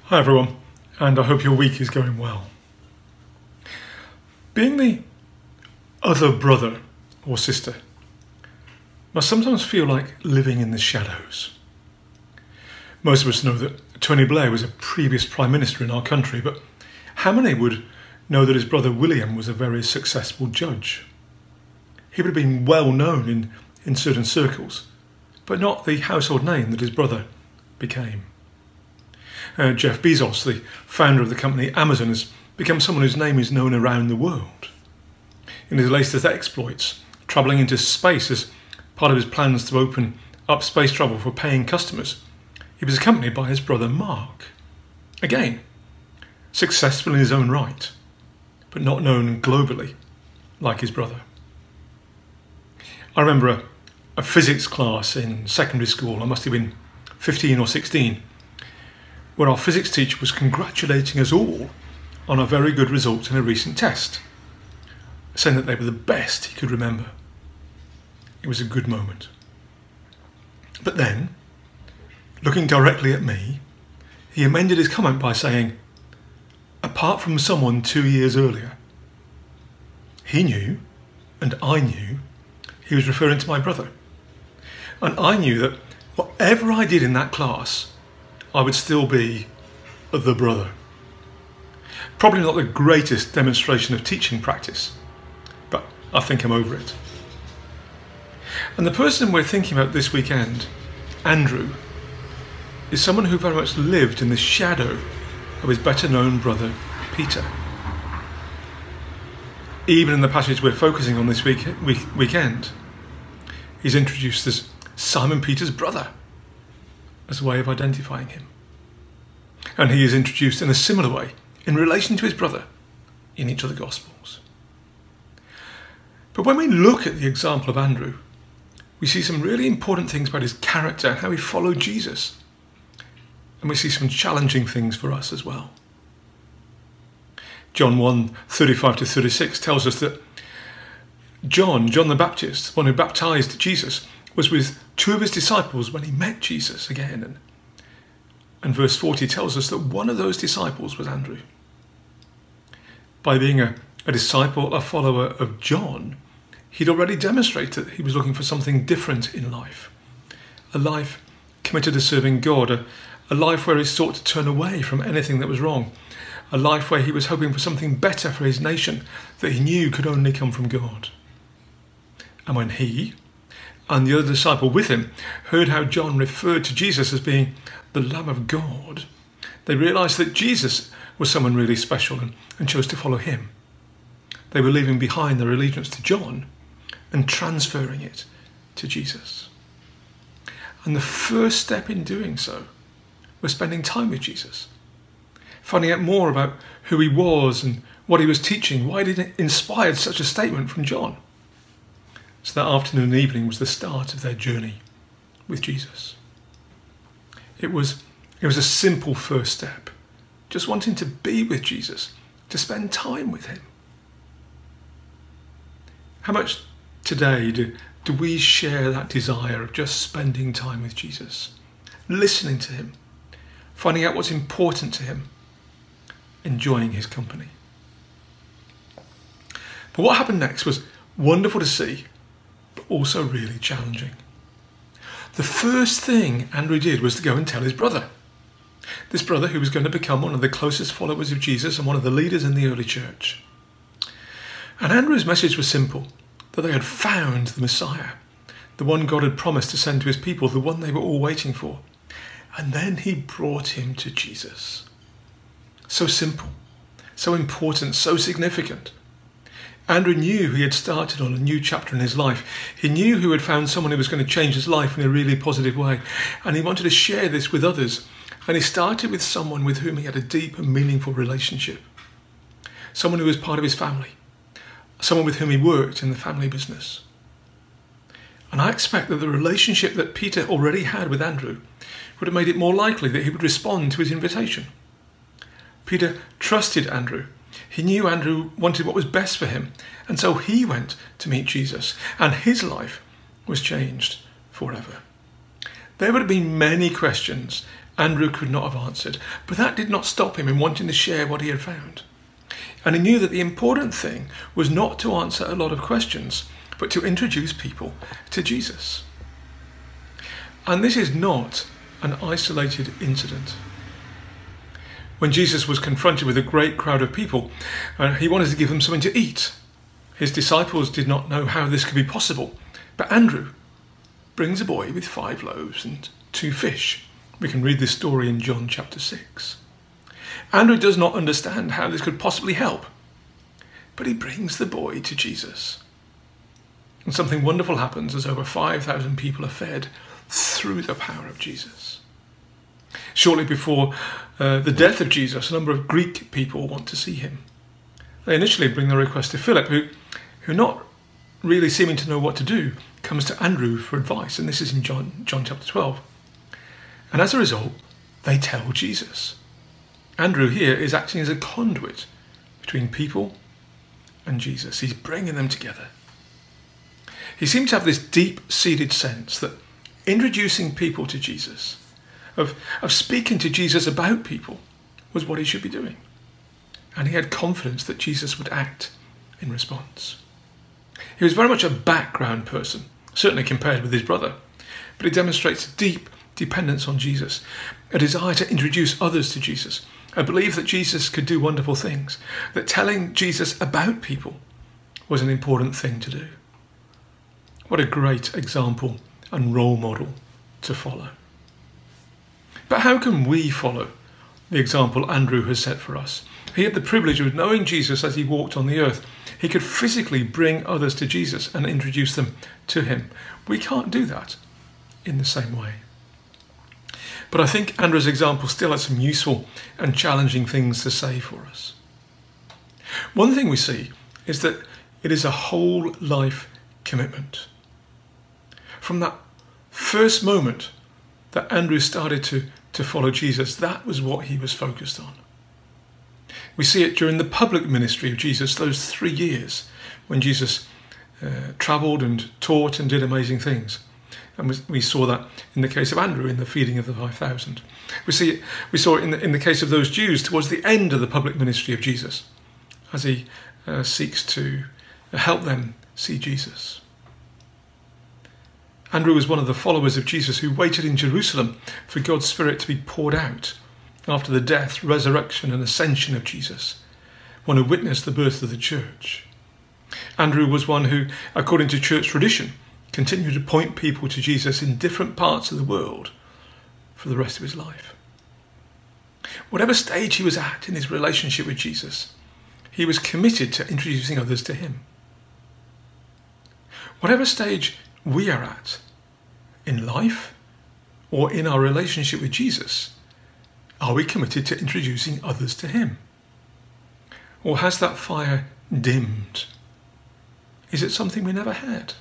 Hi everyone, and I hope your week is going well. Being the other brother or sister must sometimes feel like living in the shadows. Most of us know that Tony Blair was a previous Prime Minister in our country, but how many would know that his brother William was a very successful judge? He would have been well known in certain circles, but not the household name that his brother became. Jeff Bezos, the founder of the company Amazon, has become someone whose name is known around the world. In his latest exploits, travelling into space as part of his plans to open up space travel for paying customers, he was accompanied by his brother Mark. Again, successful in his own right, but not known globally like his brother. I remember a physics class in secondary school, I must have been 15 or 16, where our physics teacher was congratulating us all on our very good results in a recent test, saying that they were the best he could remember. It was a good moment. But then, looking directly at me, he amended his comment by saying, apart from someone 2 years earlier, he knew, and I knew, he was referring to my brother. And I knew that whatever I did in that class, I would still be the brother. Probably not the greatest demonstration of teaching practice, but I think I'm over it. And the person we're thinking about this weekend, Andrew, is someone who very much lived in the shadow of his better known brother, Peter. Even in the passage we're focusing on this weekend, he's introduced as Simon Peter's brother, as a way of identifying him. And he is introduced in a similar way in relation to his brother in each of the Gospels. But when we look at the example of Andrew, we see some really important things about his character and how he followed Jesus. And we see some challenging things for us as well. John 1:35-36 tells us that John the Baptist, one who baptized Jesus, was with two of his disciples when he met Jesus again. And verse 40 tells us that one of those disciples was Andrew. By being a disciple, a follower of John, he'd already demonstrated that he was looking for something different in life. A life committed to serving God, a life where he sought to turn away from anything that was wrong, a life where he was hoping for something better for his nation that he knew could only come from God. And when he and the other disciple with him heard how John referred to Jesus as being the Lamb of God, they realised that Jesus was someone really special and chose to follow him. They were leaving behind their allegiance to John and transferring it to Jesus. And the first step in doing so was spending time with Jesus, finding out more about who he was and what he was teaching, why it inspired such a statement from John. So that afternoon and evening was the start of their journey with Jesus. It was a simple first step, just wanting to be with Jesus, to spend time with him. How much today do we share that desire of just spending time with Jesus, listening to him, finding out what's important to him, enjoying his company? But what happened next was wonderful to see, but also really challenging. The first thing Andrew did was to go and tell his brother. This brother who was going to become one of the closest followers of Jesus and one of the leaders in the early church. And Andrew's message was simple, that they had found the Messiah, the one God had promised to send to his people, the one they were all waiting for. And then he brought him to Jesus. So simple, so important, so significant. Andrew knew he had started on a new chapter in his life. He knew he had found someone who was going to change his life in a really positive way. And he wanted to share this with others. And he started with someone with whom he had a deep and meaningful relationship. Someone who was part of his family. Someone with whom he worked in the family business. And I expect that the relationship that Peter already had with Andrew would have made it more likely that he would respond to his invitation. Peter trusted Andrew. He knew Andrew wanted what was best for him, and so he went to meet Jesus, and his life was changed forever. There would have been many questions Andrew could not have answered, but that did not stop him in wanting to share what he had found. And he knew that the important thing was not to answer a lot of questions, but to introduce people to Jesus. And this is not an isolated incident. When Jesus was confronted with a great crowd of people, he wanted to give them something to eat. His disciples did not know how this could be possible, but Andrew brings a boy with 5 loaves and 2 fish. We can read this story in John chapter 6. Andrew does not understand how this could possibly help, but he brings the boy to Jesus. And something wonderful happens as over 5,000 people are fed through the power of Jesus. Shortly before the death of Jesus, a number of Greek people want to see him. They initially bring the request to Philip, who not really seeming to know what to do, comes to Andrew for advice. And this is in John chapter 12. And as a result, they tell Jesus. Andrew here is acting as a conduit between people and Jesus. He's bringing them together. He seemed to have this deep-seated sense that introducing people to Jesus, of speaking to Jesus about people, was what he should be doing. And he had confidence that Jesus would act in response. He was very much a background person, certainly compared with his brother, but he demonstrates deep dependence on Jesus, a desire to introduce others to Jesus, a belief that Jesus could do wonderful things, that telling Jesus about people was an important thing to do. What a great example and role model to follow. But how can we follow the example Andrew has set for us? He had the privilege of knowing Jesus as he walked on the earth. He could physically bring others to Jesus and introduce them to him. We can't do that in the same way. But I think Andrew's example still has some useful and challenging things to say for us. One thing we see is that it is a whole life commitment. From that first moment that Andrew started to follow Jesus, that was what he was focused on. We see it during the public ministry of Jesus, those 3 years when Jesus travelled and taught and did amazing things. And we saw that in the case of Andrew in the feeding of the 5,000. We saw it in the case of those Jews towards the end of the public ministry of Jesus, as he seeks to help them see Jesus. Andrew was one of the followers of Jesus who waited in Jerusalem for God's Spirit to be poured out after the death, resurrection and ascension of Jesus, one who witnessed the birth of the church. Andrew was one who, according to church tradition, continued to point people to Jesus in different parts of the world for the rest of his life. Whatever stage he was at in his relationship with Jesus, he was committed to introducing others to him. Whatever stage we are at in life or in our relationship with Jesus, are we committed to introducing others to him? Or has that fire dimmed? Is it something we never had?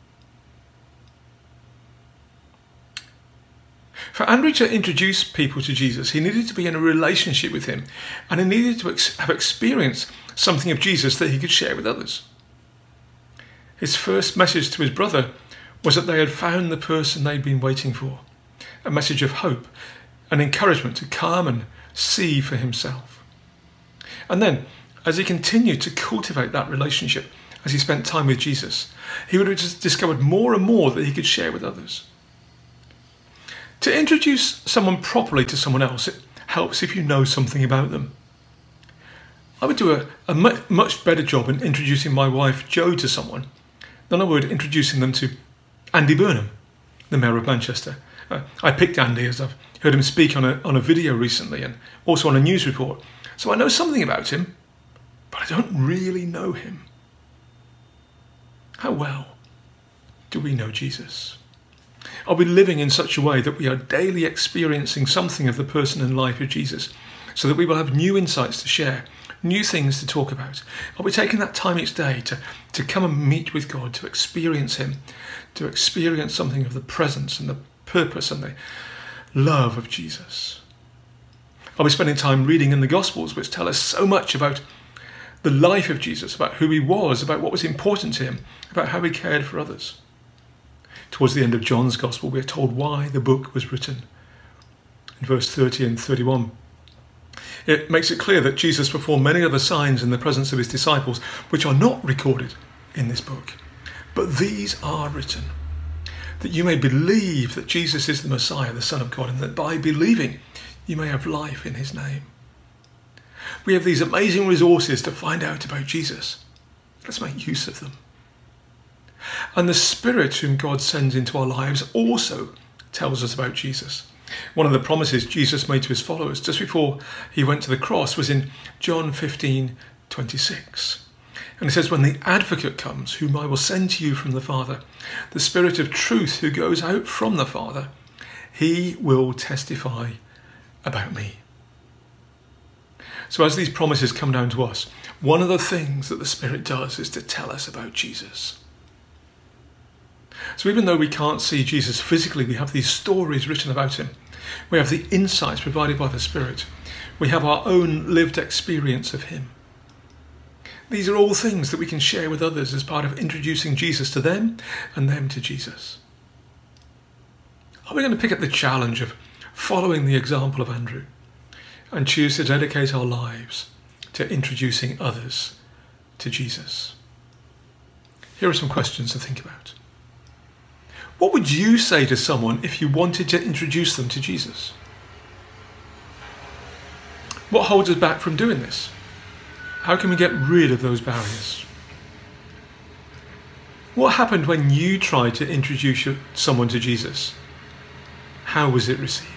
For Andrew to introduce people to Jesus, he needed to be in a relationship with him, and he needed to have experienced something of Jesus that he could share with others. His first message to his brother was that they had found the person they'd been waiting for, a message of hope, an encouragement to come and see for himself. And then, as he continued to cultivate that relationship, as he spent time with Jesus, he would have just discovered more and more that he could share with others. To introduce someone properly to someone else, it helps if you know something about them. I would do a much better job in introducing my wife Jo to someone than I would introducing them to Andy Burnham, the Mayor of Manchester. I picked Andy as I've heard him speak on a video recently and also on a news report. So I know something about him, but I don't really know him. How well do we know Jesus? Are we living in such a way that we are daily experiencing something of the person and life of Jesus so that we will have new insights to share, new things to talk about? Are we taking that time each day to come and meet with God, to experience him, to experience something of the presence and the purpose and the love of Jesus? Are we spending time reading in the Gospels, which tell us so much about the life of Jesus, about who he was, about what was important to him, about how he cared for others? Towards the end of John's Gospel, we are told why the book was written. in verse 30 and 31. It makes it clear that Jesus performed many other signs in the presence of his disciples, which are not recorded in this book. But these are written, that you may believe that Jesus is the Messiah, the Son of God, and that by believing you may have life in his name. We have these amazing resources to find out about Jesus. Let's make use of them. And the Spirit whom God sends into our lives also tells us about Jesus. One of the promises Jesus made to his followers just before he went to the cross was in John 15:26. And it says, when the Advocate comes, whom I will send to you from the Father, the Spirit of truth who goes out from the Father, he will testify about me. So as these promises come down to us, one of the things that the Spirit does is to tell us about Jesus. So even though we can't see Jesus physically, we have these stories written about him. We have the insights provided by the Spirit. We have our own lived experience of him. These are all things that we can share with others as part of introducing Jesus to them and them to Jesus. Are we going to pick up the challenge of following the example of Andrew and choose to dedicate our lives to introducing others to Jesus? Here are some questions to think about. What would you say to someone if you wanted to introduce them to Jesus? What holds us back from doing this? How can we get rid of those barriers? What happened when you tried to introduce someone to Jesus? How was it received?